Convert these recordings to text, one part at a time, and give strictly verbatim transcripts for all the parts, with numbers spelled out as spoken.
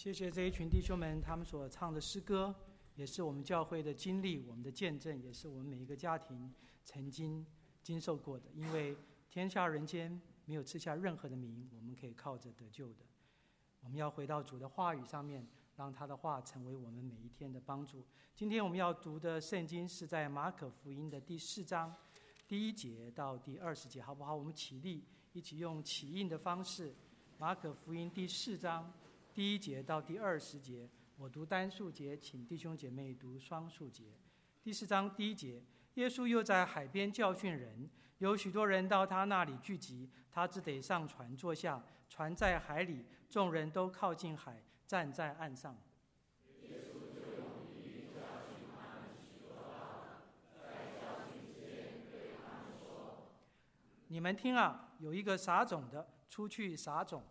谢谢这一群弟兄们，他们所唱的诗歌，也是我们教会的经历，我们的见证，也是我们每一个家庭曾经经受过的。因为天下人间没有赐下任何的名，我们可以靠着得救的。我们要回到主的话语上面，让他的话成为我们每一天的帮助。今天我们要读的圣经是在马可福音的第四章第一节到第二十节，好不好？我们起立，一起用起印的方式，马可福音第四章第一节到第二十节，我读单数节，请弟兄姐妹读双数节。第四章第一节，耶稣又在海边教训人，有许多人到他那里聚集，他只得上船坐下，船在海里，众人都靠近海，站在岸上。耶稣就用比喻教训他们许多道，在教训之间对他们说：你们听啊，有一个撒种的出去撒种。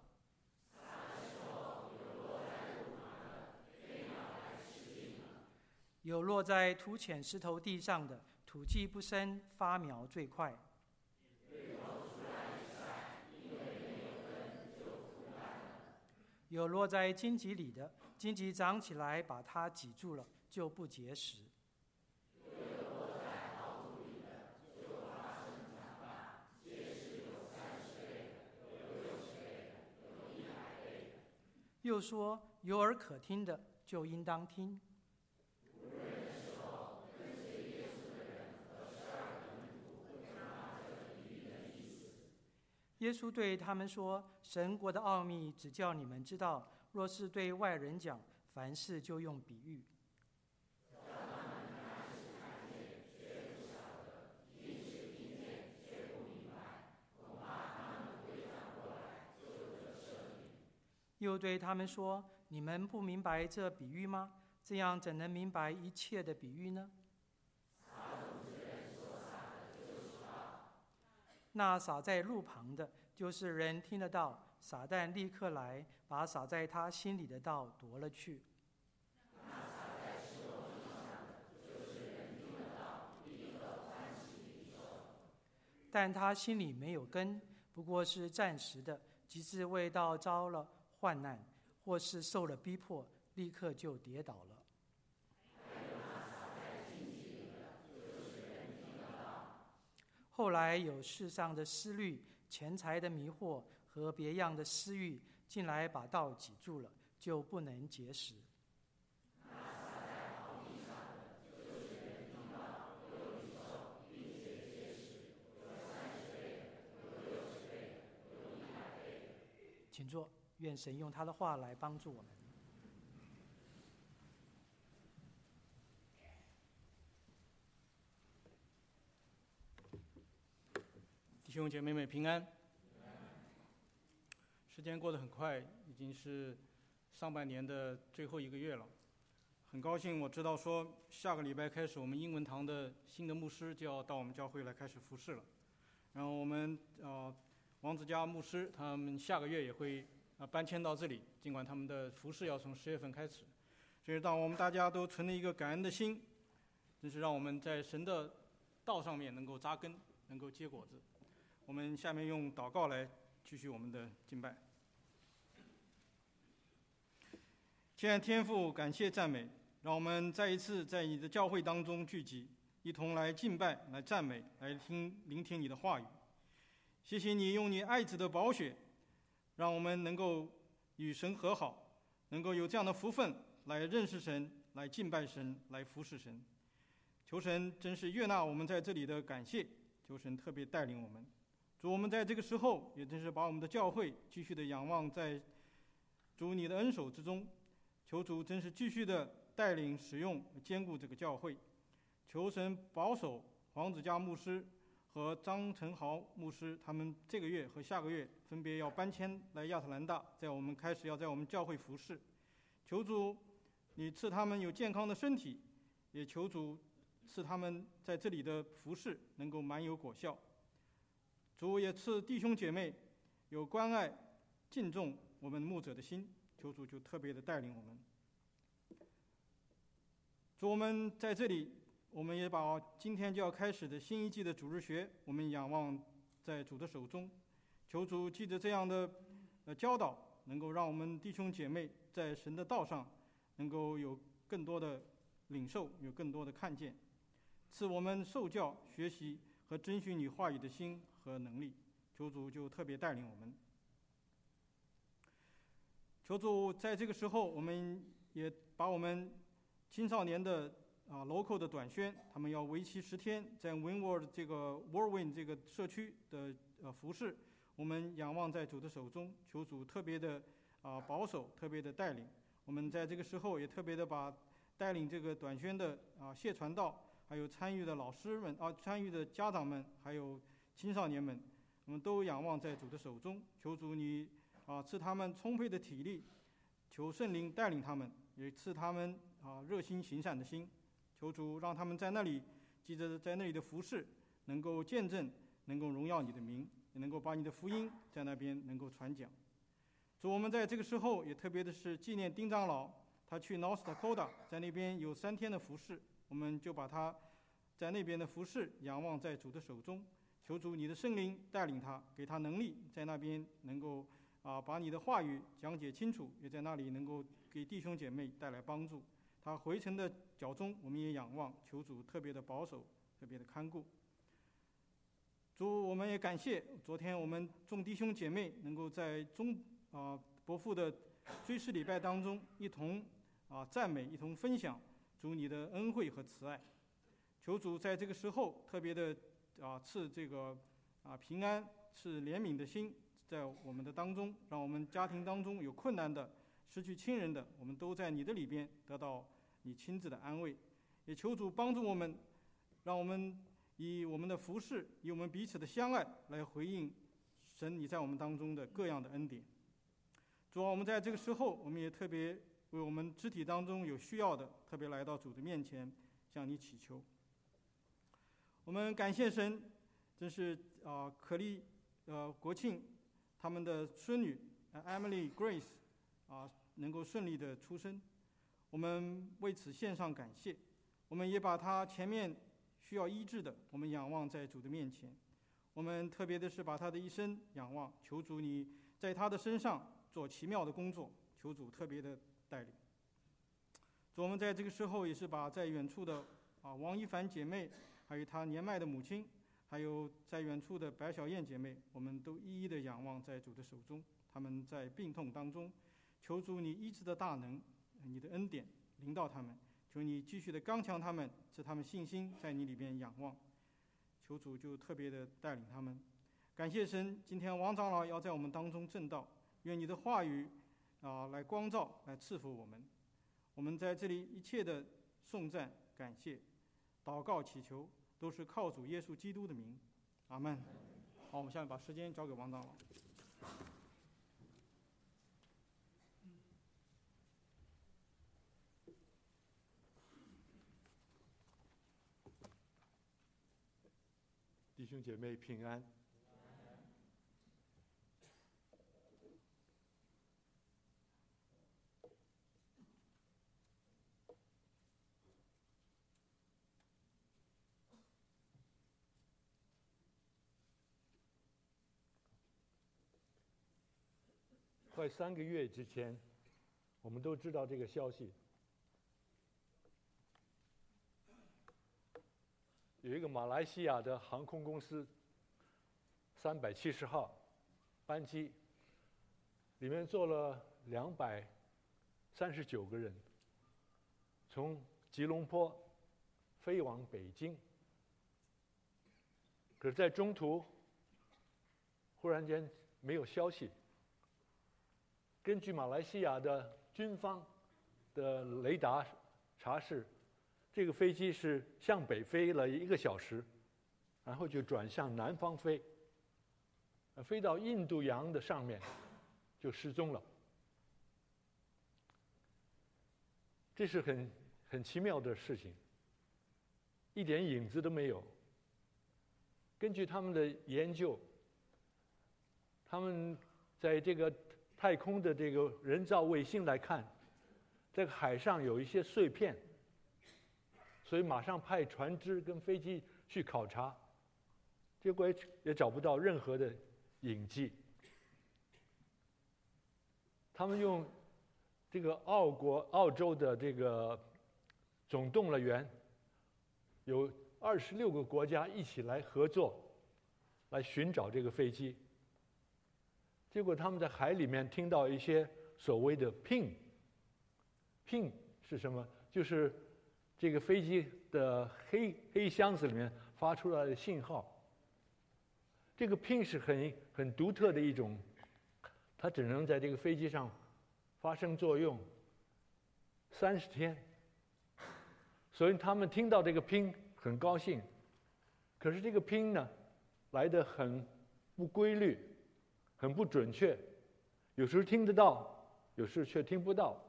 有落在土浅石头地上的，土气不深，发苗最快。有落在荆棘里的，荆棘长起来把它挤住了，就不结实。又说有耳可听的，就应当听。耶稣对他们说：神国的奥秘只叫你们知道，若是对外人讲，凡事就用比喻。又对他们说：你们不明白这比喻吗？这样怎能明白一切的比喻呢？那撒在路旁的，就是人听得到，撒旦立刻来，把撒在他心里的道夺了去。那撒在石头地上的，就是人听得到，立刻欢喜领受。但他心里没有根，不过是暂时的，及至为道遭了患难，或是受了逼迫，立刻就跌倒了。后来有世上的思虑、钱财的迷惑和别样的私欲进来，把道挤住了，就不能结实。请坐，愿神用他的话来帮助我们。 弟兄姐妹们平安。时间过得很快，已经是上半年的最后一个月了。很高兴我知道说下个礼拜开始，我们英文堂的新的牧师就要到我们教会来开始服事了。然后我们呃王子嘉牧师他们下个月也会呃搬迁到这里，尽管他们的服事要从十月份开始。所以让我们大家都存了一个感恩的心，真是让我们在神的道上面能够扎根，能够结果子。我们下面用祷告来继续我们的敬拜。亲爱的天父，感谢赞美，让我们再一次在你的教会当中聚集，一同来敬拜、来赞美、来听聆听你的话语。谢谢你用你爱子的宝血，让我们能够与神和好，能够有这样的福分来认识神、来敬拜神、来服侍神。求神真是悦纳我们在这里的感谢，求神特别带领我们。主，我们在这个时候也真是把我们的教会继续的仰望在主你的恩手之中，求主真是继续的带领使用兼顾这个教会。求神保守黄子嘉牧师和张成豪牧师，他们这个月和下个月分别要搬迁来亚特兰大，在我们开始要在我们教会服侍。求主你赐他们有健康的身体，也求主赐他们在这里的服侍能够满有果效。主也赐弟兄姐妹有关爱敬重我们牧者的心，求主就特别的带领我们。主，我们在这里，我们也把今天就要开始的新一季的主日学，我们仰望在主的手中，求主记着这样的呃教导， 能够让我们弟兄姐妹在神的道上能够有更多的领受，有更多的看见，赐我们受教、学习和遵循你话语的心和能力。求主就特别带领我们。求主在这个时候，我们也把我们青少年的啊 local 的短宣，他们要为期十天，在 Windward 这个 Warwind 这个社区的呃服饰，我们仰望在主的手中，求主特别的啊保守，特别的带领。我们在这个时候也特别的把带领这个短宣的啊谢传道，还有参与的老师们啊，参与的家长们，还有青少年们，我们都仰望在主的手中，求主你啊赐他们充沛的体力，求圣灵带领他们，也赐他们啊热心行善的心。求主让他们在那里，记着在那里的服事，能够见证，能够荣耀你的名，也能够把你的福音在那边能够传讲。主，我们在这个时候也特别的是纪念丁长老，他去 North Dakota， 在那边有三天的服事，我们就把他在那边的服事仰望在主的手中。求主你的圣灵带领他，给他能力，在那边能够啊把你的话语讲解清楚，也在那里能够给弟兄姐妹带来帮助。他回程的脚中，我们也仰望，求主特别的保守，特别的看顾。主，我们也感谢昨天我们众弟兄姐妹能够在中啊伯父的追思礼拜当中一同啊赞美，一同分享主你的恩惠和慈爱。求主在这个时候特别的啊赐这个啊平安，赐怜悯的心在我们的当中，让我们家庭当中有困难的、失去亲人的，我们都在你的里边得到你亲自的安慰。也求主帮助我们，让我们以我们的服事，以我们彼此的相爱来回应神你在我们当中的各样的恩典。主啊，我们在这个时候，我们也特别为我们肢体当中有需要的，特别来到主的面前向你祈求。我们感谢神，真是啊、呃，可丽呃国庆他们的孙女、呃、Emily Grace 啊、呃、能够顺利的出生，我们为此献上感谢。我们也把她前面需要医治的，我们仰望在主的面前。我们特别的是把她的一生仰望，求主你在她的身上做奇妙的工作，求主特别的带领。主，我们在这个时候也是把在远处的啊王一凡姐妹，还有她年迈的母亲，还有在远处的白小燕姐妹，我们都一一的仰望在主的手中。他们在病痛当中，求主你医治的大能，你的恩典临到他们，求你继续的刚强他们，使他们信心在你里边仰望。求主就特别的带领他们。感谢神，今天王长老要在我们当中证道，愿你的话语啊来光照，来赐福我们。我们在这里一切的颂赞、感谢、祷告、祈求，都是靠主耶稣基督的名，阿们。好，我们下面把时间交给王长老。 弟兄姐妹平安。快三个月之前，我们都知道这个消息，有一个马来西亚的航空公司三百七十号班机，里面坐了两百三十九个人，从吉隆坡飞往北京。可是在中途忽然间没有消息。根据马来西亚的军方的雷达查视，这个飞机是向北飞了一个小时，然后就转向南方飞，飞到印度洋的上面就失踪了。这是很很奇妙的事情，一点影子都没有。根据他们的研究，他们在这个太空的这个人造卫星来看，这个海上有一些碎片，所以马上派船只跟飞机去考察，结果也找不到任何的影迹。 他们用这个澳国澳洲的这个总动了员，有二十六个国家一起来合作，来寻找这个飞机。结果他们在海里面听到一些所谓的 ping，ping 是什么？就是这个飞机的黑黑箱子里面发出来的信号。这个 ping 是很很独特的一种，它只能在这个飞机上发生作用三十天。所以他们听到这个 ping 很高兴，可是这个 ping 呢，来得很不规律，很不准确，有时候听得到，有时候却听不到。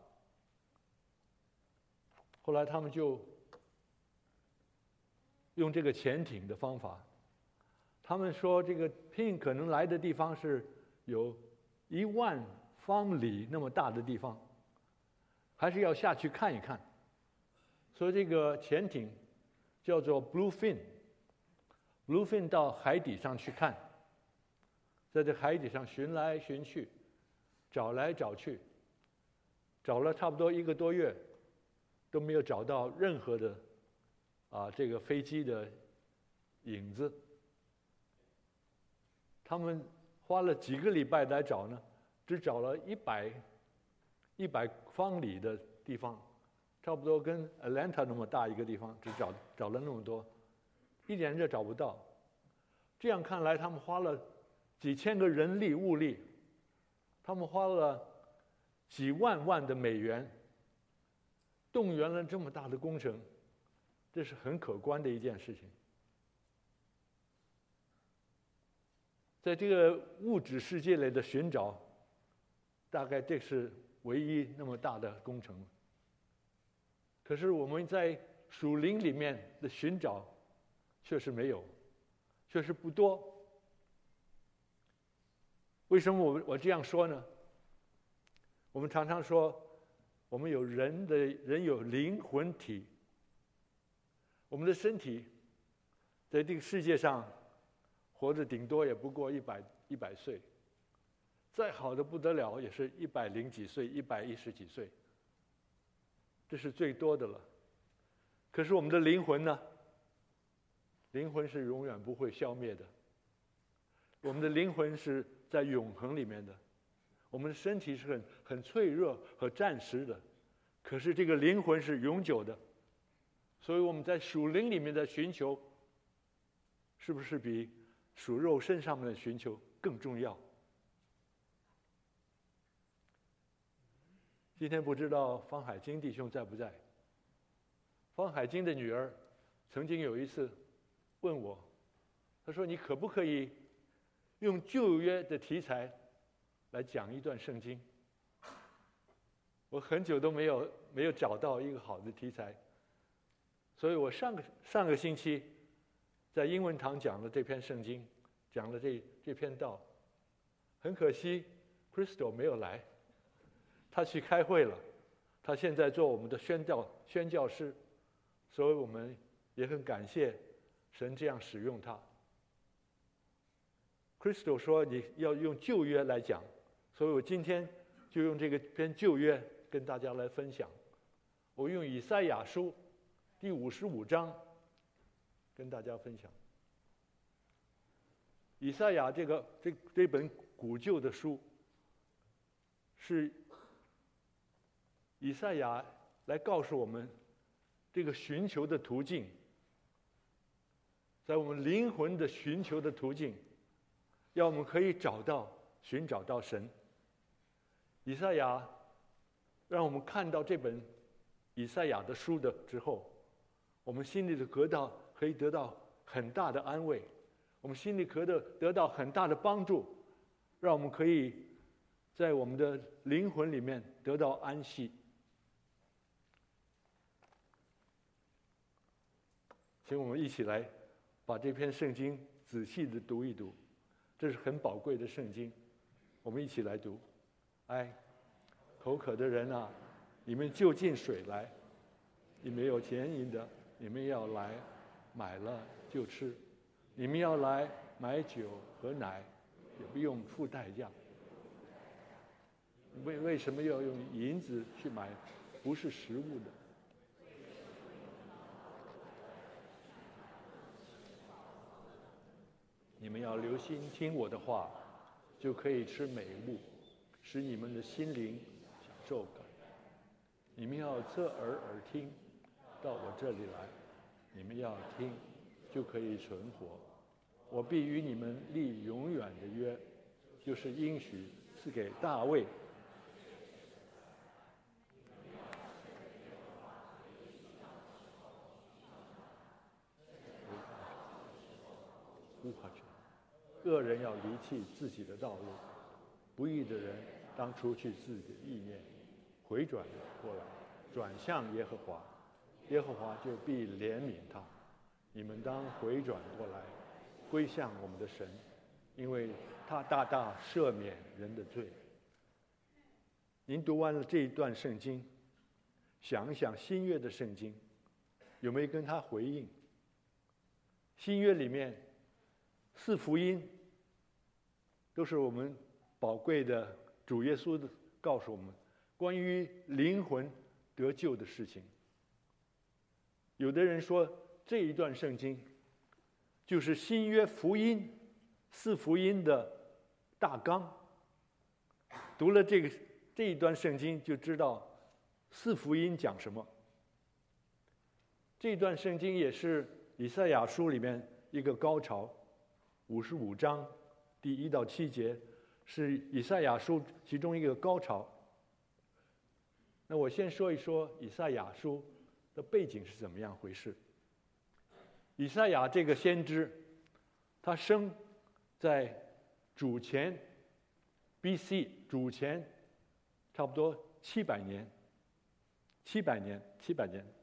后来他们就用这个潜艇的方法，他们说这个 ping 可能来的地方是有一万方里那么大的地方，还是要下去看一看。所以这个潜艇叫做 Bluefin，Bluefin 到海底上去看，在这海底上寻来寻去，找来找去，找了差不多一个多月，都没有找到任何的啊这个飞机的影子。他们花了几个礼拜来找呢，只找了一百一百方里的地方，差不多跟 Atlanta 那么大一个地方，只找找了那么多，一点就找不到。这样看来，他们花了几千个人力物力，他们花了几万万的美元，动员了这么大的工程，这是很可观的一件事情。在这个物质世界里的寻找，大概这是唯一那么大的工程。可是我们在属灵里面的寻找，确实没有，确实不多。为什么我我这样说呢？我们常常说，我们有人的人有灵魂体，我们的身体在这个世界上活着顶多也不过一百一百岁，再好的不得了也是一百零几岁、一百一十几岁，这是最多的了。可是我们的灵魂呢？灵魂是永远不会消灭的，我们的灵魂是在永恒里面的。我们的身体是很很脆弱和暂时的，可是这个灵魂是永久的。所以我们在属灵里面的寻求，是不是比属肉身上面的寻求更重要？今天不知道方海金弟兄在不在？方海金的女儿曾经有一次问我，她说：“你可不可以用旧约的题材来讲一段圣经？”我很久都没有没有找到一个好的题材，所以我上个上个星期在英文堂讲了这篇圣经，讲了这这篇道。很可惜 ，Crystal 没有来，他去开会了。他现在做我们的宣教宣教师，所以我们也很感谢神这样使用他。Crystal 说你要用旧约来讲，所以我今天就用这个篇旧约跟大家来分享。我用以赛亚书第五十五章跟大家分享。以赛亚这个这这本古旧的书，是以赛亚来告诉我们这个寻求的途径，在我们灵魂的寻求的途径，要我们可以找到寻找到神。以赛亚让我们看到这本以赛亚的书的之后，我们心里的得到可以得到很大的安慰，我们心里可得得到很大的帮助，让我们可以在我们的灵魂里面得到安息。请我们一起来把这篇圣经仔细的读一读，这是很宝贵的圣经，我们一起来读。哎，口渴的人啊，你们就近水来；你们有钱银的，你们要来，买了就吃；你们要来买酒和奶，也不用付代价。 为为什么要用银子去买不是食物的？你们要留心听我的话，就可以吃美物，使你们的心灵享受感。你们要侧耳而听，到我这里来。你们要听，就可以存活。我必与你们立永远的约，就是应许赐给大卫。恶人要离弃自己的道路，不义的人当除去自己的意念，回转过来，转向耶和华，耶和华就必怜悯他。你们当回转过来，归向我们的神，因为他大大赦免人的罪。您读完了这一段圣经，想一想新约的圣经，有没有跟他回应？新约里面四福音都是我们宝贵的主耶稣的告诉我们关于灵魂得救的事情。有的人说这一段圣经就是新约福音四福音的大纲，读了这个这一段圣经就知道四福音讲什么。这段圣经也是以赛亚书里面一个高潮，五十五章第一到七节是以赛亚书其中一个高潮。那我先说一说以赛亚书的背景是怎么样回事。以赛亚这个先知，他生在主前 B C 主前差不多七百年，七百年，七百年。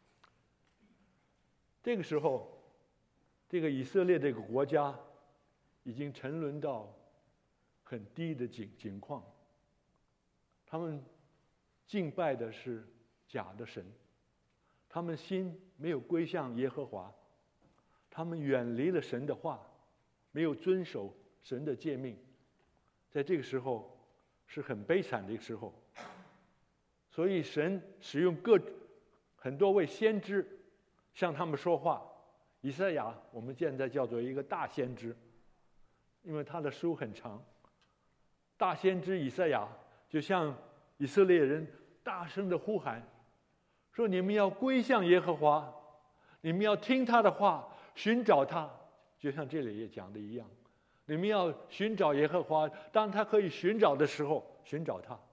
这个时候，这个以色列这个国家已经沉沦到很低的境境况，他们敬拜的是假的神，他们心没有归向耶和华，他们远离了神的话，没有遵守神的诫命，在这个时候是很悲惨的一个时候。所以神使用各很多位先知向他们说话。以赛亚我们现在叫做一个大先知，因为他的书很长。大先知以赛亚就向以色列人大声的呼喊，说你们要归向耶和华，你们要听他的话，寻找他，就像这里也讲的一样，你们要寻找耶和华，当他可以寻找的时候寻找他。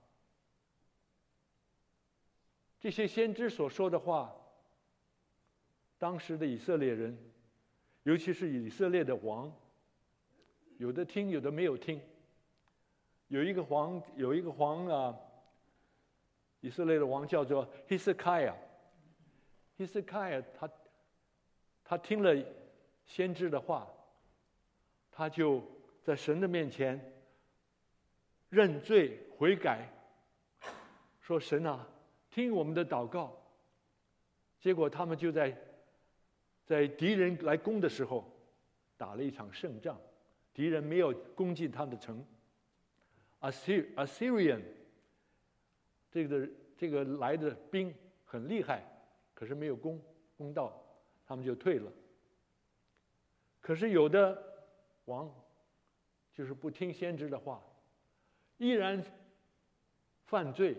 这些先知所说的话，当时的以色列人，尤其是以色列的王，有的听，有的没有听。有一个王，有一个王啊，以色列的王叫做希斯凯亚。希斯凯亚他他听了先知的话，他就在神的面前认罪悔改，说神啊，听我们的祷告。结果他们就在在敌人来攻的时候打了一场胜仗，敌人没有攻进他的城。Assyrian 这个这个来的兵很厉害，可是没有攻攻到，他们就退了。可是有的王就是不听先知的话，依然犯罪。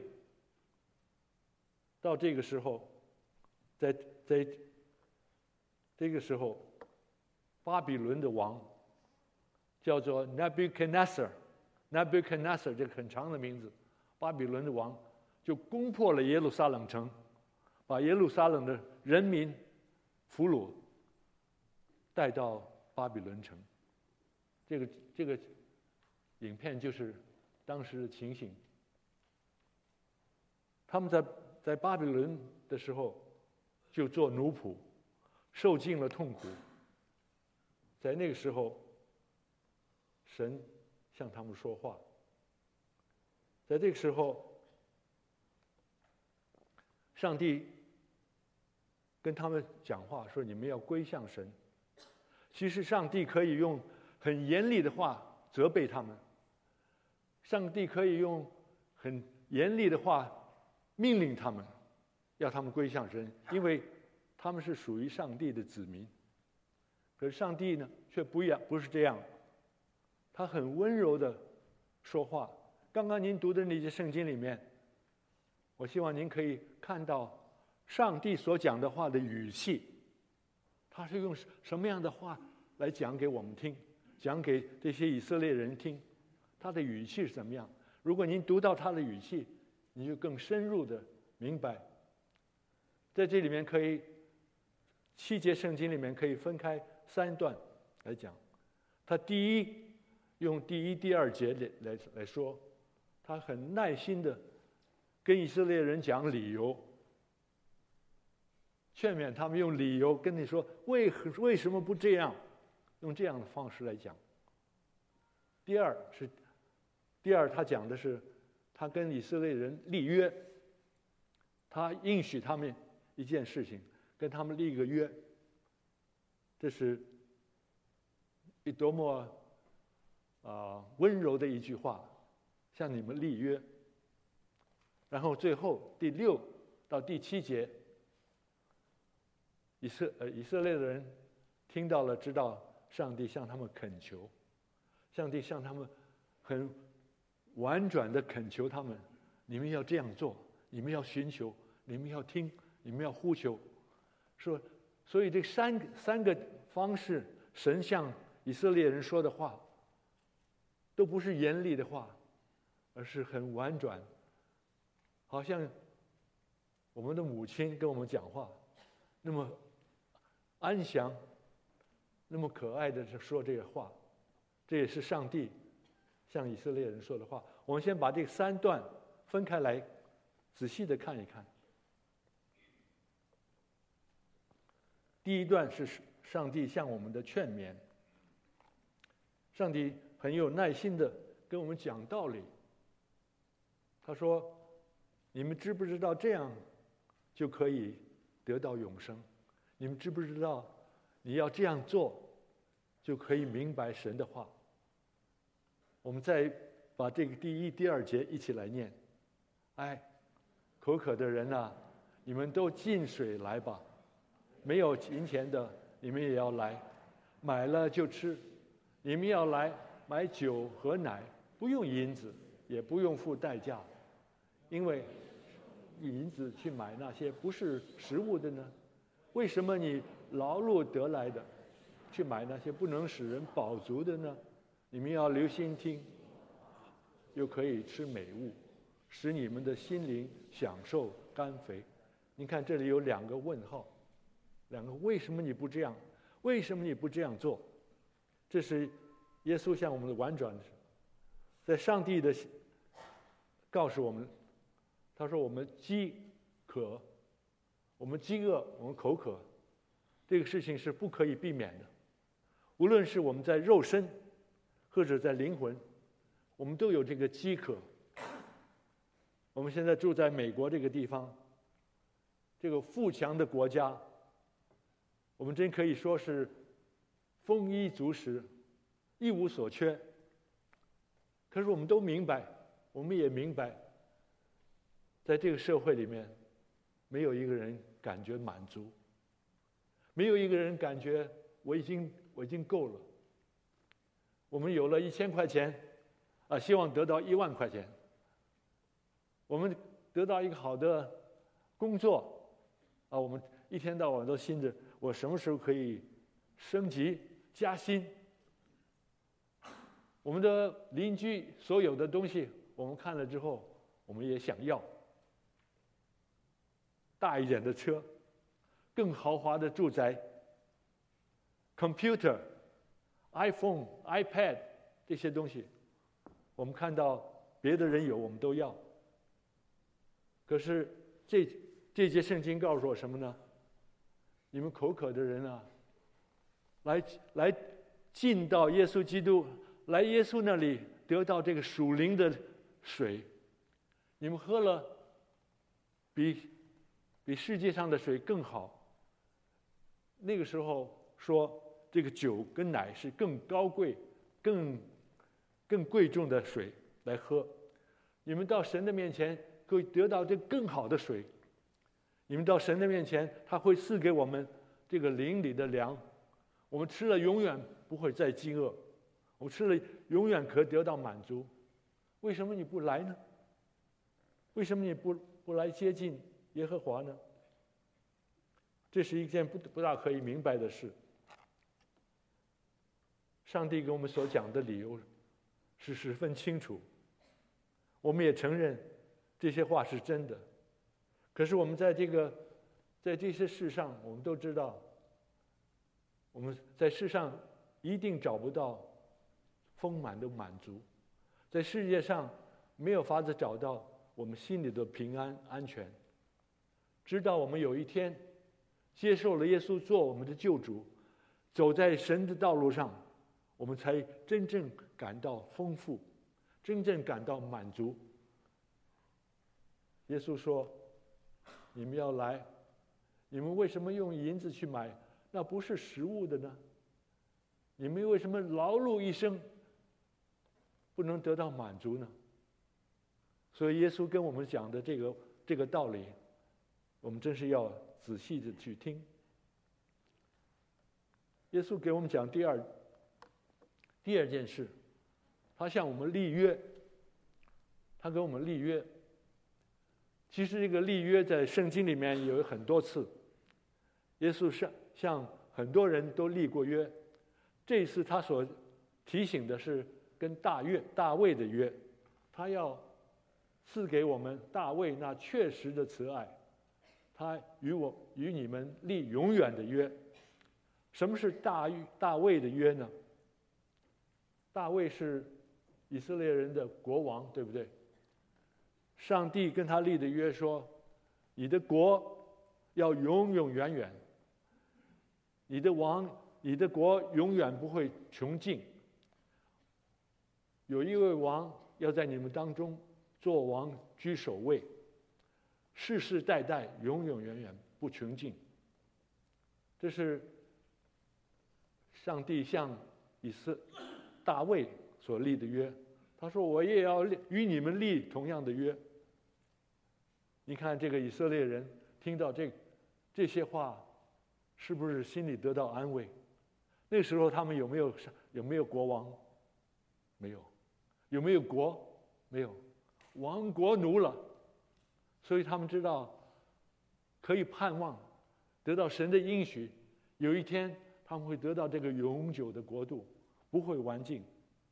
到这个时候，在在这个时候，巴比伦的王叫做 Nebuchadnezzar，Nebuchadnezzar 这个很长的名字，巴比伦的王就攻破了耶路撒冷城，把耶路撒冷的人民俘虏带到巴比伦城。这个这个影片就是当时的情形。他们在在巴比伦的时候就做奴仆，受尽了痛苦。在那个时候，神向他们说话。在这个时候，上帝跟他们讲话，说你们要归向神。其实上帝可以用很严厉的话责备他们，上帝可以用很严厉的话命令他们，要他们归向神，因为他们是属于上帝的子民。可是上帝呢，却不一样，不是这样，他很温柔的说话。刚刚您读的那些圣经里面，我希望您可以看到上帝所讲的话的语气，他是用什么样的话来讲给我们听，讲给这些以色列人听，他的语气是怎么样。如果您读到他的语气，你就更深入的明白。在这里面可以七节圣经里面可以分开三段来讲。他第一用第一第二节来来来说，他很耐心的跟以色列人讲理由，劝勉他们用理由跟你说为为什么不这样，用这样的方式来讲。第二是第二他讲的是他跟以色列人立约，他应许他们一件事情，跟他们立一个约，这是一多么啊、呃、温柔的一句话，向你们立约。然后最后第六到第七节，以色呃以色列的人听到了，知道上帝向他们恳求，上帝向他们很婉转的恳求他们，你们要这样做，你们要寻求，你们要听，你们要呼求。说，所以这三三个方式，神向以色列人说的话，都不是严厉的话，而是很婉转，好像我们的母亲跟我们讲话，那么安详，那么可爱的说这个话。这也是上帝向以色列人说的话。我们先把这三段分开来仔细的看一看。第一段是上帝向我们的劝勉，上帝很有耐心的跟我们讲道理。他说，你们知不知道这样就可以得到永生？你们知不知道你要这样做就可以明白神的话？我们再把这个第一第二节一起来念。哎，口渴的人啊，你们都进水来吧，没有银钱的你们也要来，买了就吃。你们要来买酒和奶，不用银子，也不用付代价，因为银子去买那些不是食物的呢？为什么你劳碌得来的去买那些不能使人饱足的呢？你们要留心听，又可以吃美物，使你们的心灵享受甘肥。您看这里有两个问号，两个为什么你不这样？为什么你不这样做？这是耶稣向我们的婉转，在上帝的告诉我们，他说我们饥渴，我们饥饿，我们口渴，这个事情是不可以避免的。无论是我们在肉身或者在灵魂，我们都有这个饥渴。我们现在住在美国这个地方，这个富强的国家，我们真可以说是丰衣足食，一无所缺。可是我们都明白，我们也明白，在这个社会里面，没有一个人感觉满足，没有一个人感觉我已经我已经够了。我们有了一千块钱，啊，希望得到一万块钱。我们得到一个好的工作，啊，我们一天到晚都心着我什么时候可以升级加薪。我们的邻居所有的东西，我们看了之后，我们也想要大一点的车，更豪华的住宅 ，computer、iPhone、iPad 这些东西，我们看到别的人有，我们都要。可是这这节圣经告诉我什么呢？你们口渴的人啊，来来进到耶稣基督，来耶稣那里得到这个属灵的水。你们喝了比比世界上的水更好。那个时候说这个酒跟奶是更高贵、更更贵重的水来喝。 你们到神的面前可以得到这更好的水。你们到神的面前，他会赐给我们这个灵里的粮，我们吃了永远不会再饥饿，我们吃了永远可得到满足。为什么你不来呢？为什么你不不来接近耶和华呢？这是一件不不大可以明白的事。上帝给我们所讲的理由是十分清楚，我们也承认这些话是真的。可是我们在这个在这些事上，我们都知道，我们在世上一定找不到丰满的满足，在世界上没有法子找到我们心里的平安安全。直到我们有一天接受了耶稣做我们的救主，走在神的道路上，我们才真正感到丰富，真正感到满足。耶稣说，你们要来，你们为什么用银子去买那不是食物的呢？你们为什么劳碌一生不能得到满足呢？所以耶稣跟我们讲的这个这个道理，我们真是要仔细的去听。耶稣给我们讲第二第二件事，他向我们立约，他给我们立约。其实这个立约在圣经里面有很多次，耶稣向向很多人都立过约。这一次他所提醒的是跟大卫大卫的约，他要赐给我们大卫那确实的慈爱，他与我与你们立永远的约。什么是大大卫的约呢？大卫是以色列人的国王，对不对？上帝跟他立的约说，你的国要永永远远，你的王你的国永远不会穷尽，有一位王要在你们当中做王居首位，世世代代永永远远不穷尽。这是上帝向以色大卫所立的约。他说，我也要与你们立同样的约。你看这个以色列人听到这这些话，是不是心里得到安慰？那时候他们有没有有没有国王？没有。有没有国？没有。亡国奴了。所以他们知道可以盼望得到神的应许，有一天他们会得到这个永久的国度，不会完尽。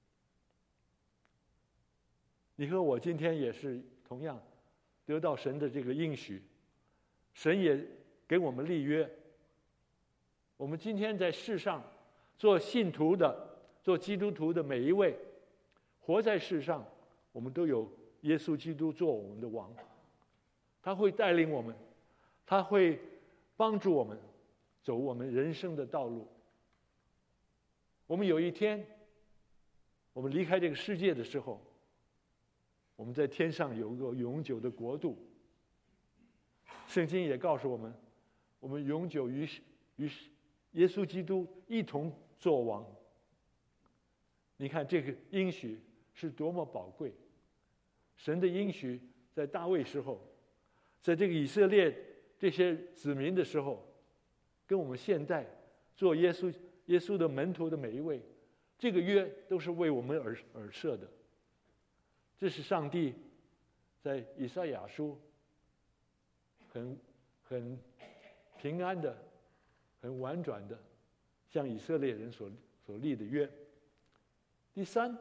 你和我今天也是同样得到神的这个应许，神也给我们立约。我们今天在世上做信徒的，做基督徒的每一位，活在世上，我们都有耶稣基督做我们的王，他会带领我们，他会帮助我们走我们人生的道路。我们有一天，我们离开这个世界的时候，我们在天上有一个永久的国度。圣经也告诉我们，我们永久与与耶稣基督一同作王。你看这个应许是多么宝贵！神的应许在大卫时候，在这个以色列这些子民的时候，跟我们现在做耶稣耶稣的门徒的每一位，这个约都是为我们而而设的。这是上帝在以赛亚书很很平安的、很婉转的向以色列人所所立的约。第三，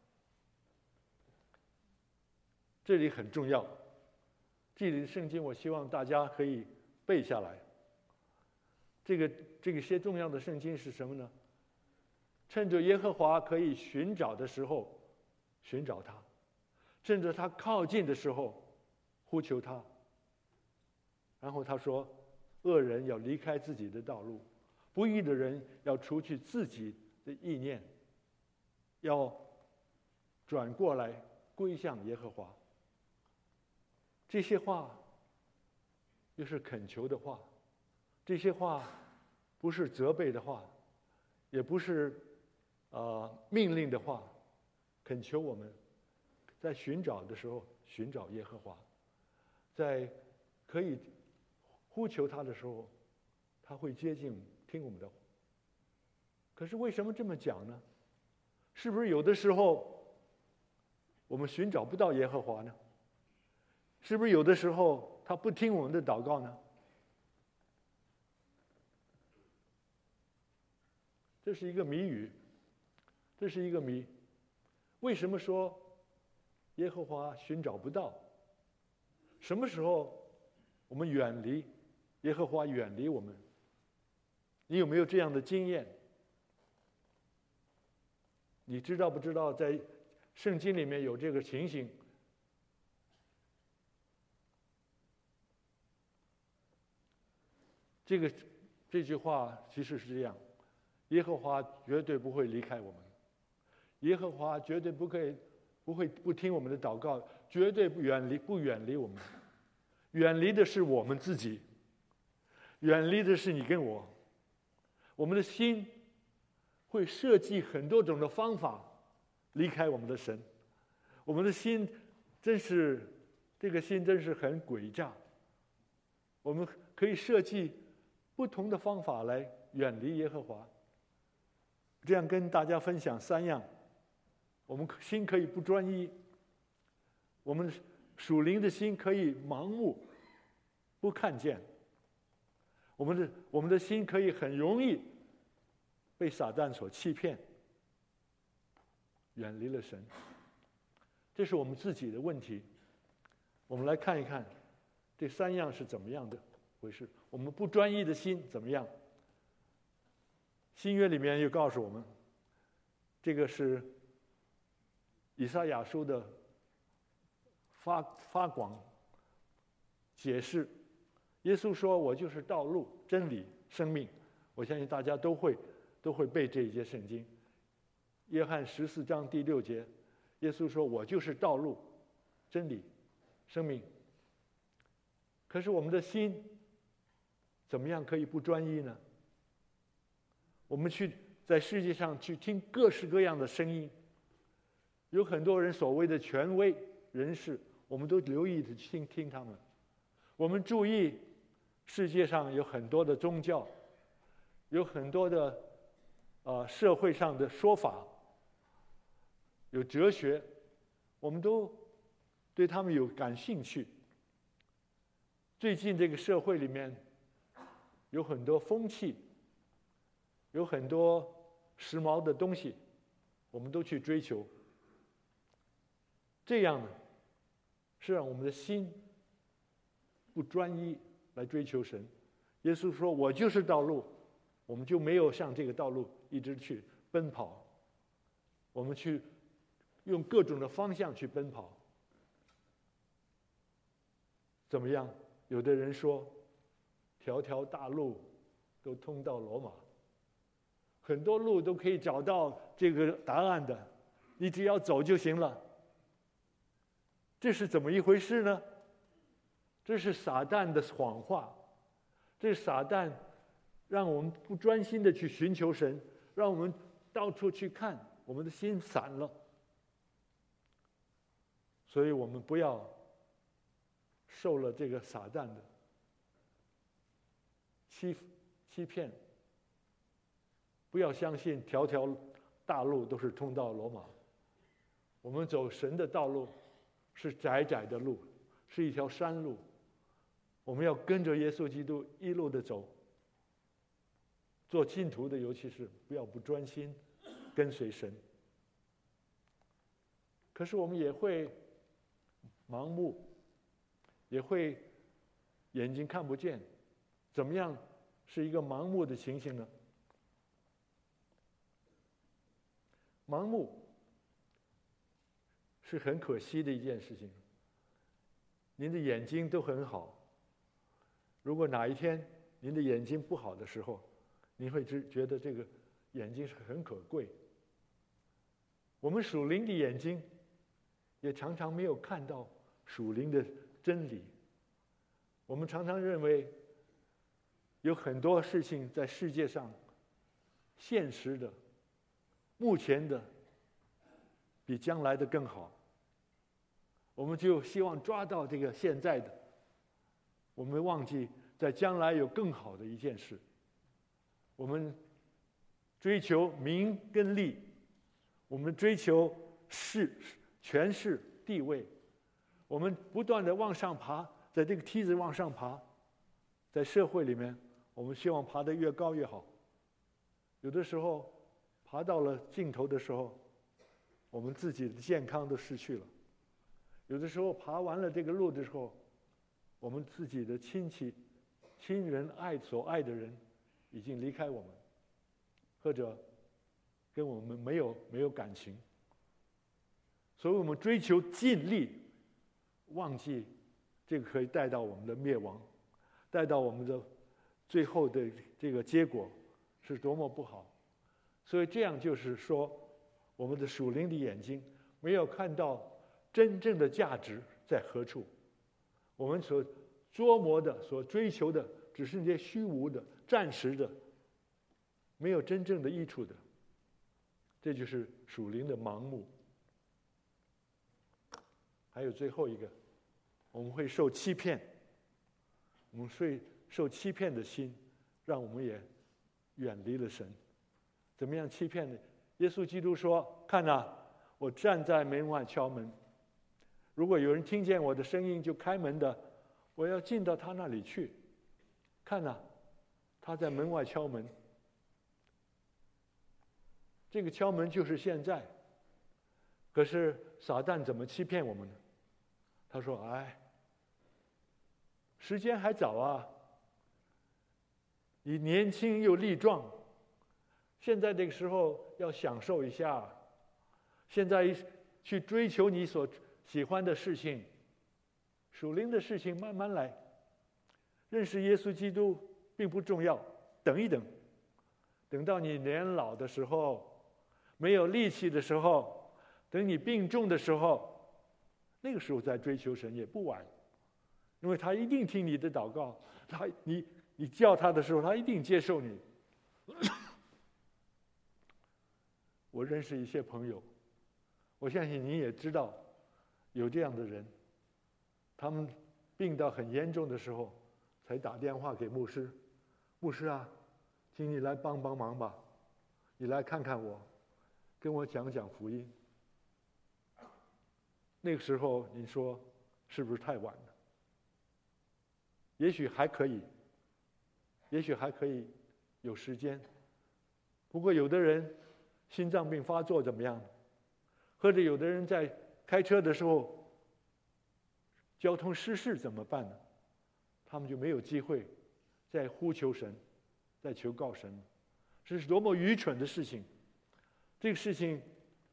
这里很重要，这里的圣经我希望大家可以背下来。这个这个些重要的圣经是什么呢？趁着耶和华可以寻找的时候寻找他，趁着他靠近的时候呼求他。然后他说，恶人要离开自己的道路，不义的人要除去自己的意念，要转过来归向耶和华。这些话又是恳求的话，这些话不是责备的话，也不是呃命令的话，恳求我们在寻找的时候寻找耶和华，在可以呼求他的时候，他会接近听我们的话。可是为什么这么讲呢？是不是有的时候我们寻找不到耶和华呢？是不是有的时候他不听我们的祷告呢？这是一个谜语，这是一个谜。为什么说耶和华寻找不到？什么时候我们远离耶和华，远离我们？你有没有这样的经验？你知道不知道在圣经里面有这个情形？这个这句话其实是这样：耶和华绝对不会离开我们，耶和华绝对不会不会不听我们的祷告，绝对不远离不远离我们。远离的是我们自己，远离的是你跟我。我们的心会设计很多种的方法离开我们的神。我们的心真是这个心真是很诡诈。我们可以设计不同的方法来远离耶和华。这样跟大家分享三样，我们心可以不专一，我们属灵的心可以盲目不看见，我们的我们的心可以很容易被撒旦所欺骗，远离了神。这是我们自己的问题。我们来看一看这三样是怎么样的回事。我们不专一的心怎么样？新约里面又告诉我们，这个是以赛亚书的发发广解释。耶稣说：“我就是道路、真理、生命。”我相信大家都会都会背这一节圣经。约翰十四章第六节，耶稣说：“我就是道路、真理、生命。”可是我们的心怎么样可以不专一呢？我们去在世界上去听各式各样的声音，有很多人所谓的权威人士，我们都留意的听听他们。我们注意世界上有很多的宗教，有很多的呃社会上的说法，有哲学，我们都对他们有感兴趣。最近这个社会里面有很多风气，有很多时髦的东西，我们都去追求。这样呢，是让我们的心不专一来追求神。耶稣说：“我就是道路。”我们就没有向这个道路一直去奔跑，我们去用各种的方向去奔跑。怎么样？有的人说，条条大路都通到罗马，很多路都可以找到这个答案的，你只要走就行了。这是怎么一回事呢？这是撒旦的谎话，这是撒旦让我们不专心的去寻求神，让我们到处去看，我们的心散了。所以我们不要受了这个撒旦的欺欺骗，不要相信条条大路都是通到罗马。我们走神的道路是窄窄的路，是一条山路，我们要跟着耶稣基督一路的走。做信徒的，尤其是不要不专心跟随神。可是我们也会盲目，也会眼睛看不见。怎么样是一个盲目的情形呢？盲目是很可惜的一件事情。您的眼睛都很好，如果哪一天您的眼睛不好的时候，你会觉得这个眼睛是很可贵。我们属灵的眼睛也常常没有看到属灵的真理。我们常常认为有很多事情在世界上现实的、目前的比将来的更好。 我们就希望抓到这个现在的，我们忘记在将来有更好的一件事。我们追求名跟利，我们追求势、权势、地位，我们不断的往上爬，在这个梯子往上爬，在社会里面，我们希望爬得越高越好。有的时候，爬到了尽头的时候，我们自己的健康都失去了；有的时候，爬完了这个路的时候，我们自己的亲戚、亲人、爱所爱的人已经离开我们，或者跟我们没有没有感情。所以我们追求尽力，忘记这个可以带到我们的灭亡，带到我们的最后的这个结果是多么不好。所以这样就是说，我们的属灵的眼睛没有看到真正的价值在何处，我们所琢磨的、所追求的，只是那些虚无的、暂时的，没有真正的益处的。这就是属灵的盲目。还有最后一个，我们会受欺骗，我们会受欺骗的心，让我们也远离了神。怎么样欺骗呢？耶稣基督说：“看哪，我站在门外敲门，如果有人听见我的声音就开门的，我要进到他那里去。看哪，他在门外敲门。”这个敲门就是现在。可是撒旦怎么欺骗我们呢？他说：“哎，时间还早啊，你年轻又力壮，现在这个时候要享受一下，现在去追求你所喜欢的事情，属灵的事情慢慢来。认识耶稣基督并不重要，等一等，等到你年老的时候，没有力气的时候，等你病重的时候，那个时候再追求神也不晚，因为他一定听你的祷告，他你你叫他的时候，他一定接受你。我认识一些朋友，我相信你也知道，有这样的人，他们病到很严重的时候，才打电话给牧师，牧师啊，请你来帮帮忙吧，你来看看我，跟我讲讲福音。那个时候你说是不是太晚了？也许还可以，也许还可以有时间。不过有的人心脏病发作怎么样？或者有的人在开车的时候交通失事怎么办呢？他们就没有机会再呼求神，再求告神。这是多么愚蠢的事情！这个事情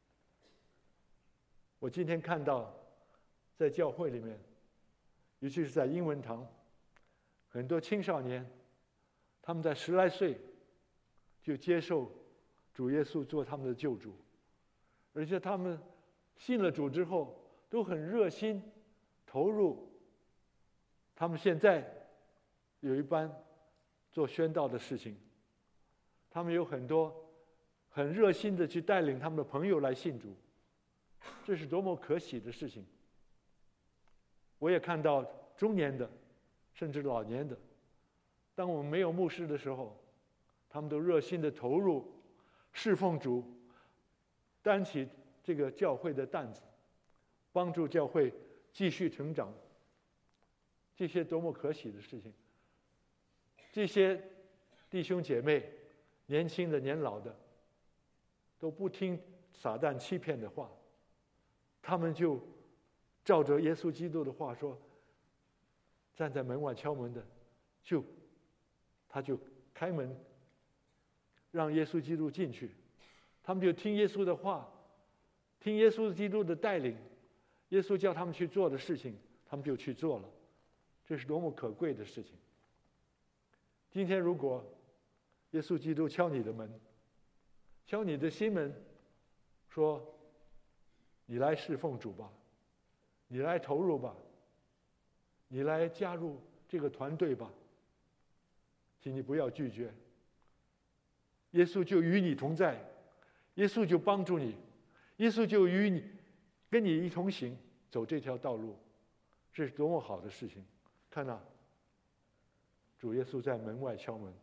我今天看到，在教会里面，尤其是在英文堂，很多青少年，他们在十来岁就接受主耶稣做他们的救主，而且他们信了主之后，都很热心投入。他们现在有一班做宣道的事情，他们有很多很热心的去带领他们的朋友来信主。这是多么可喜的事情！我也看到中年的，甚至老年的，当我们没有牧师的时候，他们都热心的投入侍奉主，担起这个教会的担子，帮助教会继续成长。这些多么可喜的事情！这些弟兄姐妹，年轻的、年老的，都不听撒旦欺骗的话。他们就照着耶稣基督的话说，站在门外敲门的，就他就开门，让耶稣基督进去。他们就听耶稣的话，听耶稣基督的带领，耶稣叫他们去做的事情，他们就去做了。这是多么可贵的事情！今天如果耶稣基督敲你的门，敲你的心门，说你来侍奉主吧，你来投入吧，你来加入这个团队吧，请你不要拒绝。耶稣就与你同在，耶稣就帮助你，耶稣就与你跟你一同行。 走这条道路，这是多么好的事情！看呐，主耶稣在门外敲门。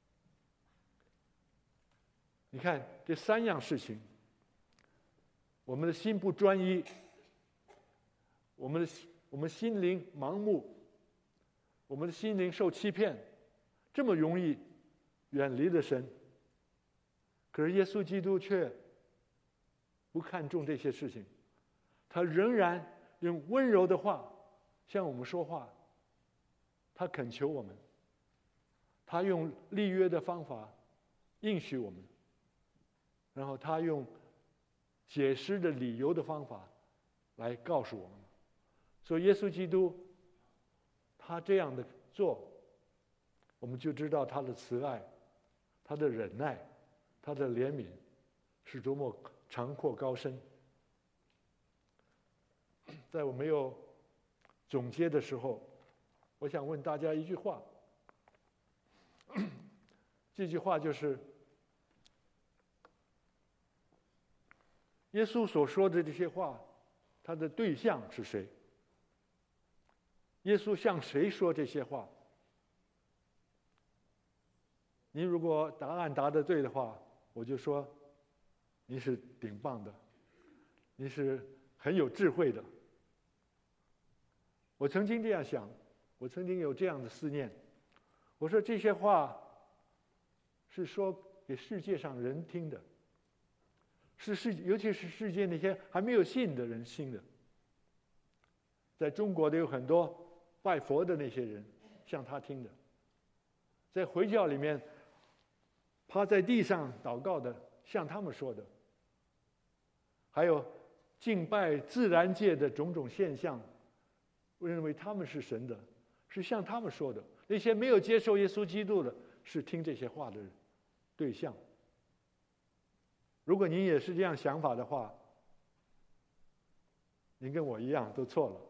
你看这三样事情，我们的心不专一，我们的我们心灵盲目，我们的心灵受欺骗，这么容易远离了神。可是耶稣基督却不看重这些事情，他仍然用温柔的话向我们说话，他恳求我们，他用立约的方法应许我们，然后他用解释的理由的方法来告诉我们。所以耶稣基督他这样的做，我们就知道他的慈爱，他的忍耐，他的怜悯是多么长阔高深。在我没有总结的时候，我想问大家一句话，这句话就是耶稣所说的这些话，他的对象是谁？耶稣向谁说这些话？您如果答案答得对的话，我就说你是顶棒的，你是很有智慧的。我曾经这样想，我曾经有这样的思念，我说这些话是说给世界上人听的，是世尤其是世界那些还没有信的人听的。在中国的有很多拜佛的那些人向他听的，在回教里面趴在地上祷告的向他们说的，还有敬拜自然界的种种现象，认为他们是神的，是向他们说的。那些没有接受耶稣基督的，是听这些话的对象。如果您也是这样想法的话，您跟我一样都错了。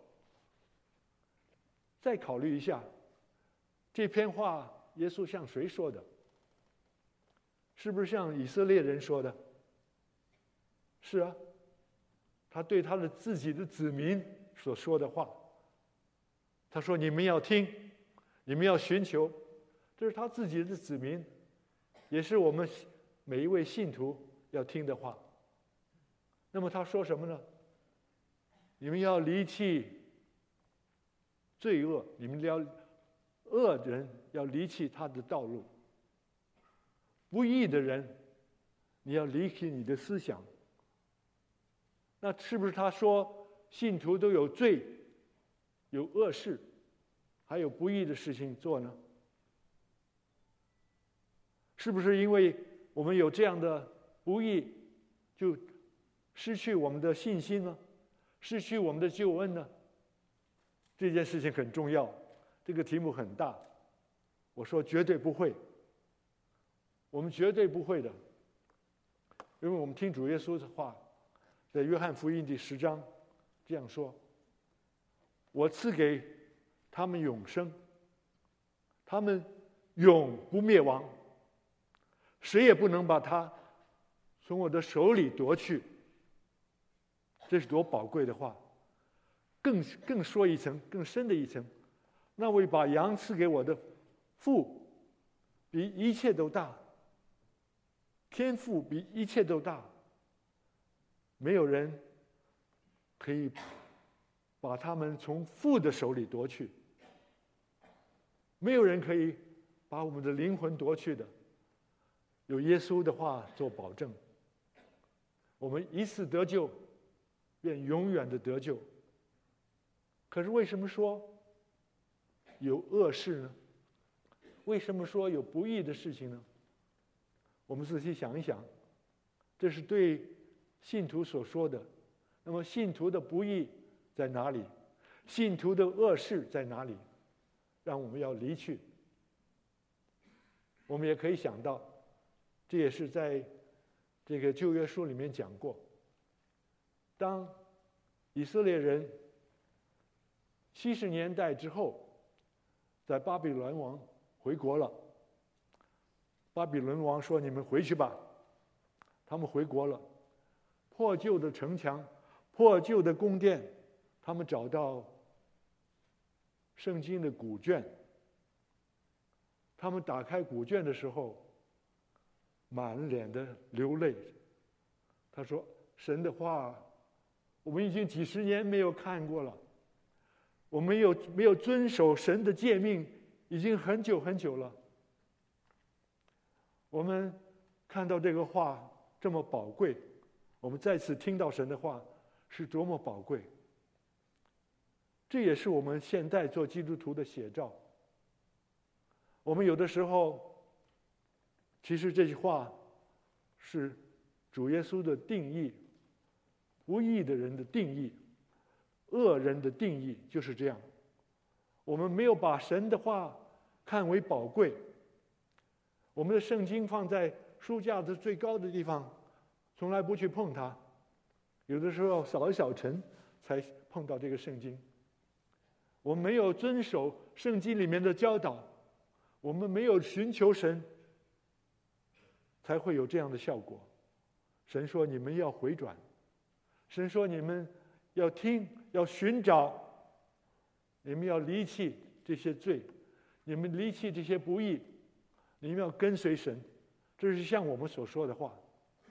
再考虑一下，这篇话耶稣向谁说的？是不是向以色列人说的？是啊，他对他的自己的子民所说的话。他说：“你们要听，你们要寻求。”这是他自己的子民，也是我们每一位信徒要听的话。那么他说什么呢？你们要离弃罪恶，你们要恶人要离弃他的道路，不义的人你要离弃你的思想。那是不是他说信徒都有罪，有恶事，还有不义的事情做呢？是不是因为我们有这样的不义，就失去我们的信心呢？失去我们的救恩呢？这件事情很重要，这个题目很大。我说绝对不会，我们绝对不会的，因为我们听主耶稣的话，在约翰福音第十章这样说：“我赐给他们永生，他们永不灭亡，谁也不能把他从我的手里夺去。”这是多宝贵的话！更更说一层，更深的一层，那位把羊赐给我的父，比一切都大，天父比一切都大，没有人可以把他们从父的手里夺去，没有人可以把我们的灵魂夺去的。有耶稣的话做保证，我们一次得救，便永远的得救。可是为什么说有恶事呢？为什么说有不义的事情呢？我们仔细想一想，这是对信徒所说的。那么信徒的不义在哪里？信徒的恶事在哪里？让我们要离去。我们也可以想到，这也是在这个旧约书里面讲过，当以色列人七十年代之后，在巴比伦王回国了，巴比伦王说：“你们回去吧。”他们回国了，破旧的城墙、破旧的宫殿、 他们找到圣经的古卷，他们打开古卷的时候，满脸的流泪。他说：“神的话，我们已经几十年没有看过了，我们有没有遵守神的诫命，已经很久很久了。我们看到这个话这么宝贵，我们再次听到神的话是多么宝贵。这也是我们现在做基督徒的写照。我们有的时候，其实这句话是主耶稣的定义，不义的人的定义，恶人的定义就是这样。我们没有把神的话看为宝贵，我们的圣经放在书架的最高的地方，从来不去碰它。有的时候扫一扫尘才碰到这个圣经。我们没有遵守圣经里面的教导，我们没有寻求神，才会有这样的效果。神说你们要回转，神说你们要听，要寻找，你们要离弃这些罪，你们离弃这些不义，你们要跟随神。这是像我们所说的话。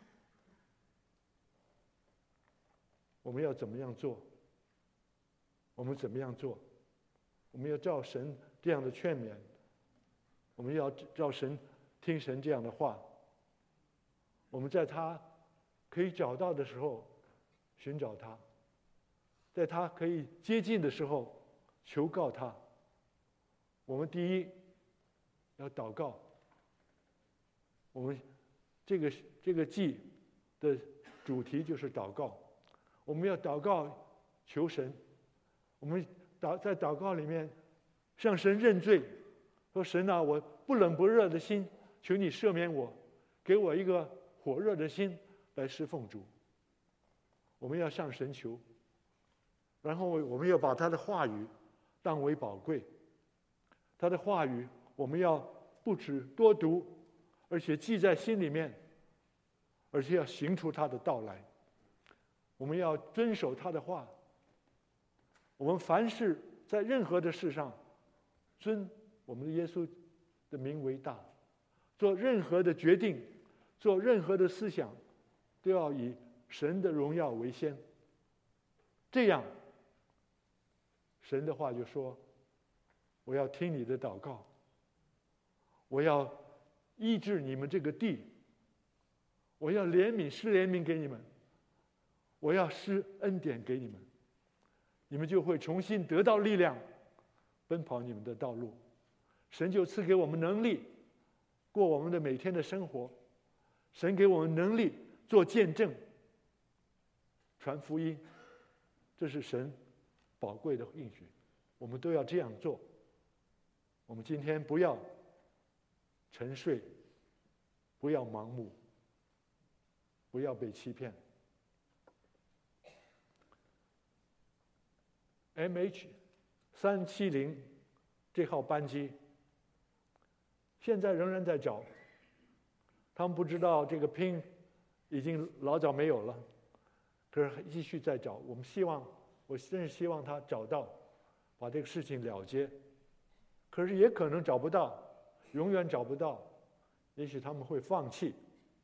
我们要怎么样做？我们怎么样做？我们要照神这样的劝勉，我们要照神听神这样的话。我们在他可以找到的时候寻找他，在他可以接近的时候求告他。我们第一要祷告。我们这个这个祭的主题就是祷告。我们要祷告求神，我们祷在祷告里面向神认罪，说神啊，我不冷不热的心，求你赦免我，给我一个火热的心来侍奉主。我们要向神求，然后我们要把他的话语当为宝贵。他的话语我们要不止多读，而且记在心里面，而且要行出他的道来。我们要遵守他的话。我们凡事在任何的事上，尊我们的耶稣的名为大，做任何的决定，做任何的思想，都要以神的荣耀为先。这样，神的话就说：我要听你的祷告，我要医治你们这个地，我要怜悯施怜悯给你们，我要施恩典给你们，你们就会重新得到力量，奔跑你们的道路。神就赐给我们能力，过我们的每天的生活。神给我们能力做见证，传福音，这是神宝贵的应许，我们都要这样做。我们今天不要沉睡，不要盲目，不要被欺骗。M H 三七零这号班机现在仍然在找，他们不知道这个拼已经老早没有了，可是继续在找。我们希望，我真是希望他找到，把这个事情了结。可是也可能找不到，永远找不到，也许他们会放弃。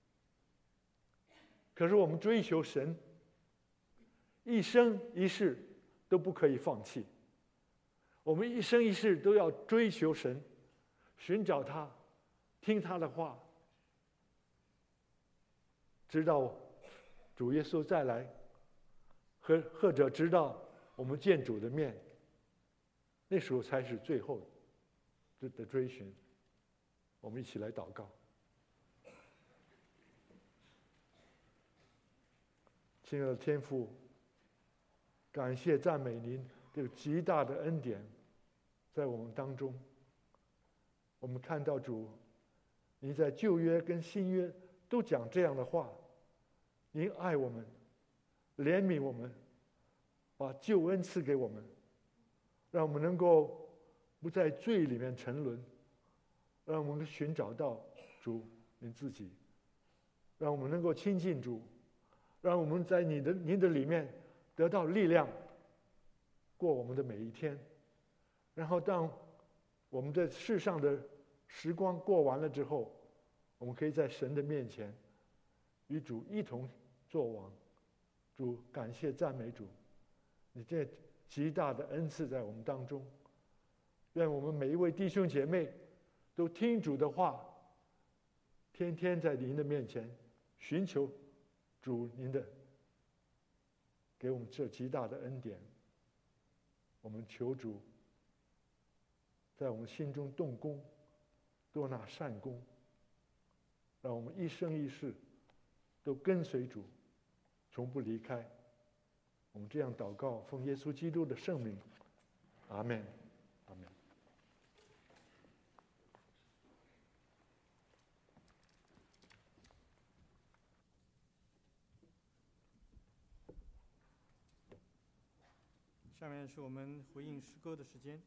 可是我们追求神，一生一世都不可以放弃。我们一生一世都要追求神，寻找他，听他的话，直到主耶稣再来，或或者直到我们见主的面，那时候才是最后的追寻。我们一起来祷告。亲爱的天父，感谢赞美您这个极大的恩典在我们当中。我们看到主，你在旧约跟新约都讲这样的话，您爱我们，怜悯我们，把救恩赐给我们，让我们能够不在罪里面沉沦，让我们寻找到主您自己，让我们能够亲近主，让我们在你的您的里面得到力量， 过我们的每一天，然后当我们在世上的时光过完了之后，我们可以在神的面前与主一同作王。主，感谢赞美主，你这极大的恩赐在我们当中。愿我们每一位弟兄姐妹都听主的话，天天在您的面前寻求主您的给我们这极大的恩典。我们求主在我们心中动工，多纳善功，让我们一生一世都跟随主，从不离开。我们这样祷告，奉耶稣基督的圣名，阿们，阿们。 下面是我们回应诗歌的时间。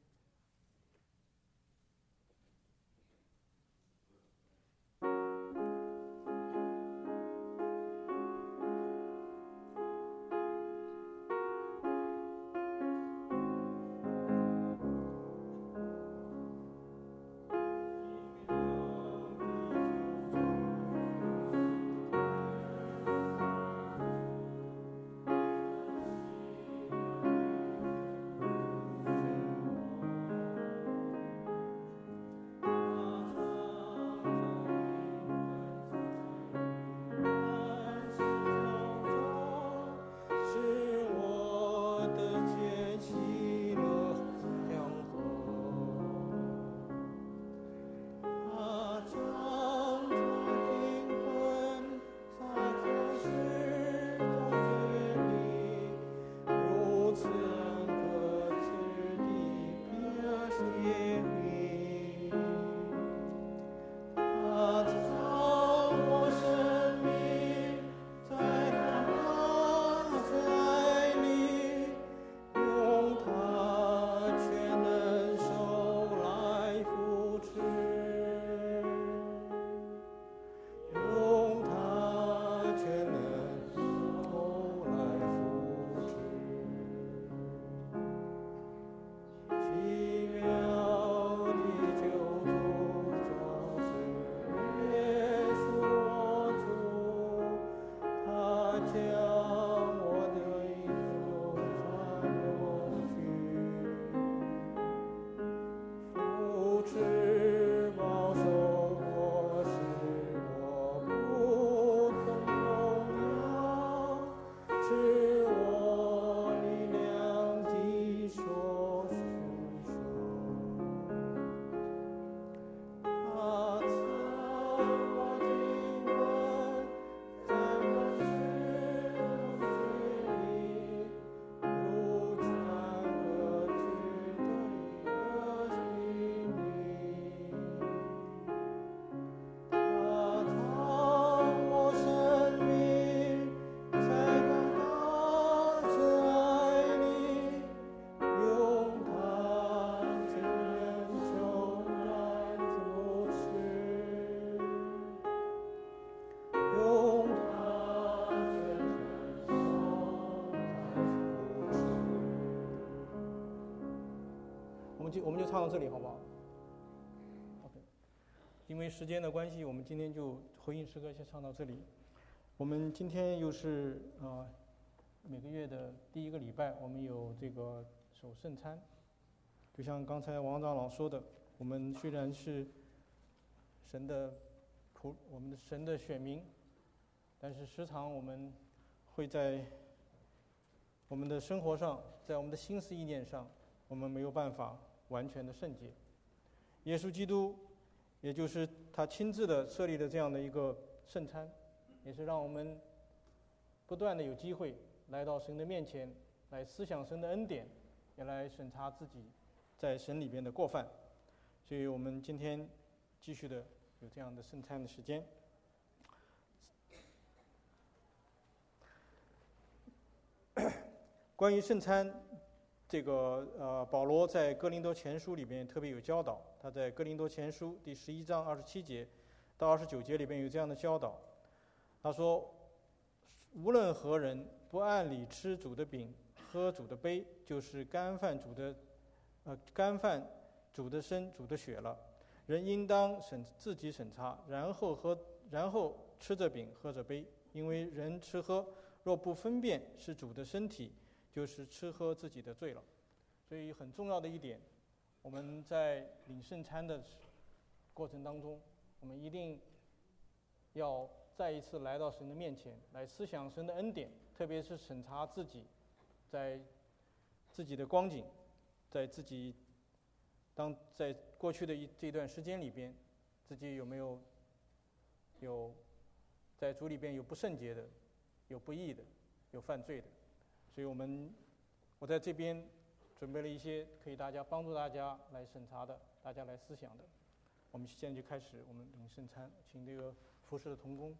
我们就唱到这里，好不好 ？OK。因为时间的关系，我们今天就回应诗歌先唱到这里。我们今天又是呃每个月的第一个礼拜，我们有这个守圣餐。就像刚才王长老说的，我们虽然是神的仆，我们的神的选民，但是时常我们会在我们的生活上，在我们的心思意念上，我们没有办法完全的圣洁。耶稣基督，也就是他亲自的设立了这样的一个圣餐，也是让我们不断的有机会来到神的面前，来思想神的恩典，也来审查自己在神里边的过犯。所以我们今天继续的有这样的圣餐的时间。关于圣餐，这个呃，保罗在哥林多前书里边特别有教导。他在哥林多前书第十一章二十七节到二十九节里边有这样的教导。他说：“无论何人不按理吃主的饼， 喝主的杯，就是干饭主的，呃，干饭主的身主的血了。人应当审自己审查，然后喝，然后吃着饼，喝着杯。因为人吃喝若不分辨是主的身体，就是吃喝自己的罪了。所以很重要的一点，我们在领圣餐的过程当中，我们一定要再一次来到神的面前，来思想神的恩典，特别是审查自己在自己的光景，在自己当在过去的一这段时间里边，自己有没有有在主里边有不圣洁的，有不义的，有犯罪的。所以我们我在这边准备了一些可以大家帮助大家来审查的，大家来思想的。我们现在就开始我们领圣餐，请这个服侍的同工。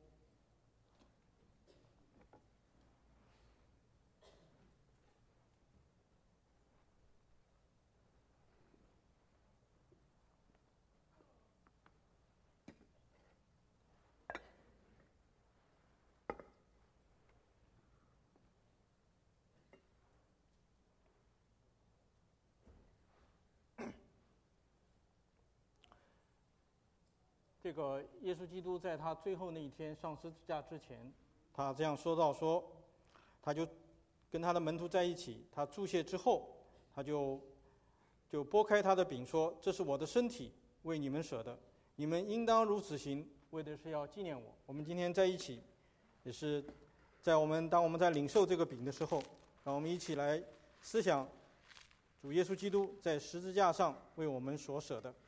这个耶稣基督在他最后那一天上十字架之前，他这样说到说，他就跟他的门徒在一起，他祝谢之后，他就就拨开他的饼说：“这是我的身体，为你们舍的，你们应当如此行，为的是要纪念我。”我们今天在一起，也是在我们当我们在领受这个饼的时候，让我们一起来思想主耶稣基督在十字架上为我们所舍的。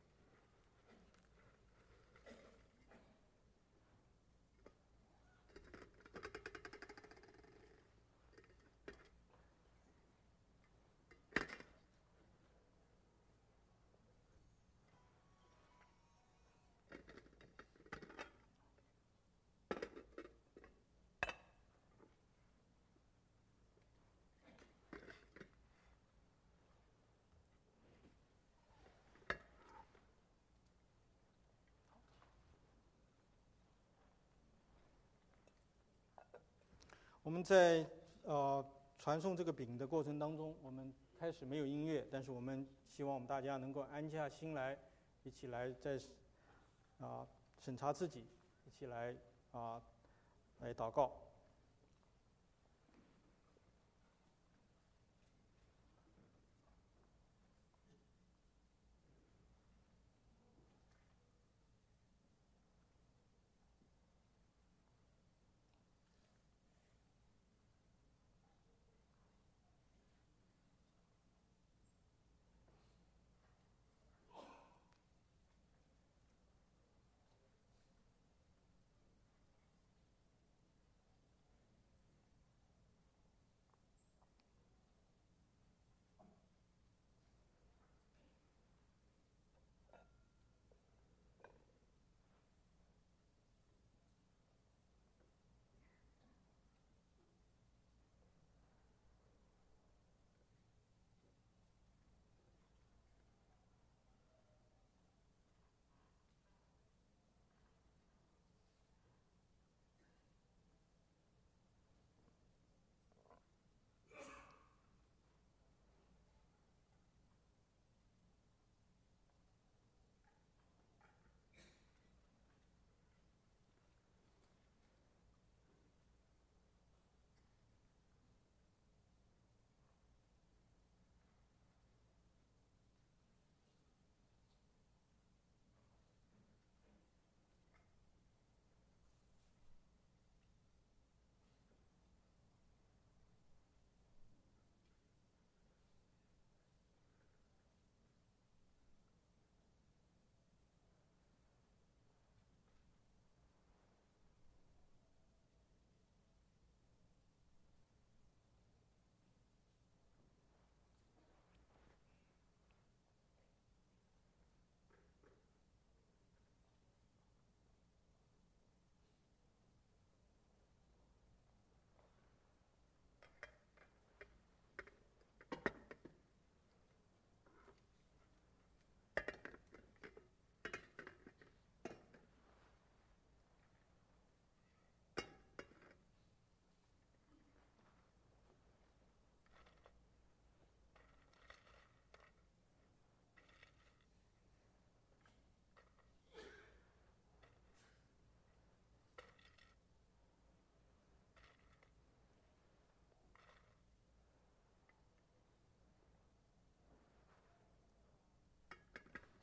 我们在呃传送这个饼的过程当中，我们开始没有音乐，但是我们希望我们大家能够安下心来，一起来在啊、呃、审查自己，一起来啊、呃、来祷告。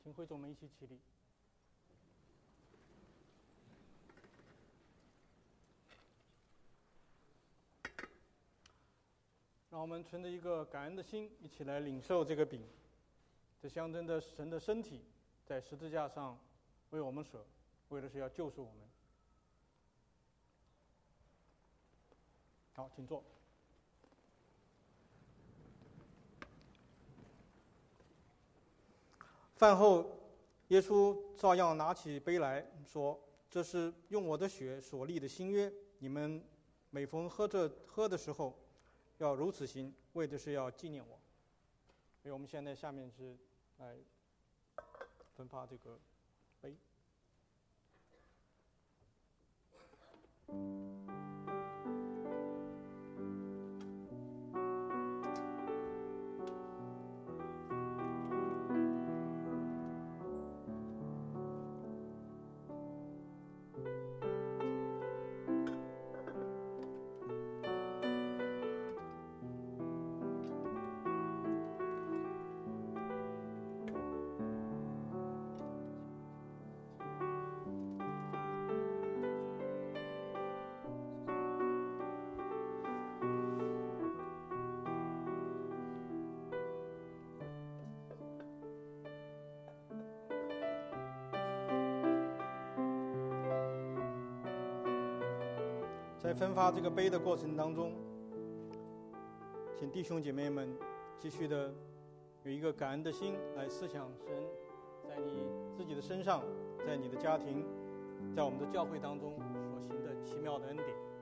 请会众们一起起立。让我们存着一个感恩的心，一起来领受这个饼，这象征着神的身体在十字架上为我们舍，为的是要救赎我们。好，请坐。饭后，耶稣照样拿起杯来说：“这是用我的血所立的新约，你们每逢喝着喝的时候，要如此行，为的是要纪念我。”所以我们现在下面是来分发这个杯。在分发这个杯的过程当中，请弟兄姐妹们继续的有一个感恩的心来思想神在你自己的身上，在你的家庭，在我们的教会当中所行的奇妙的恩典。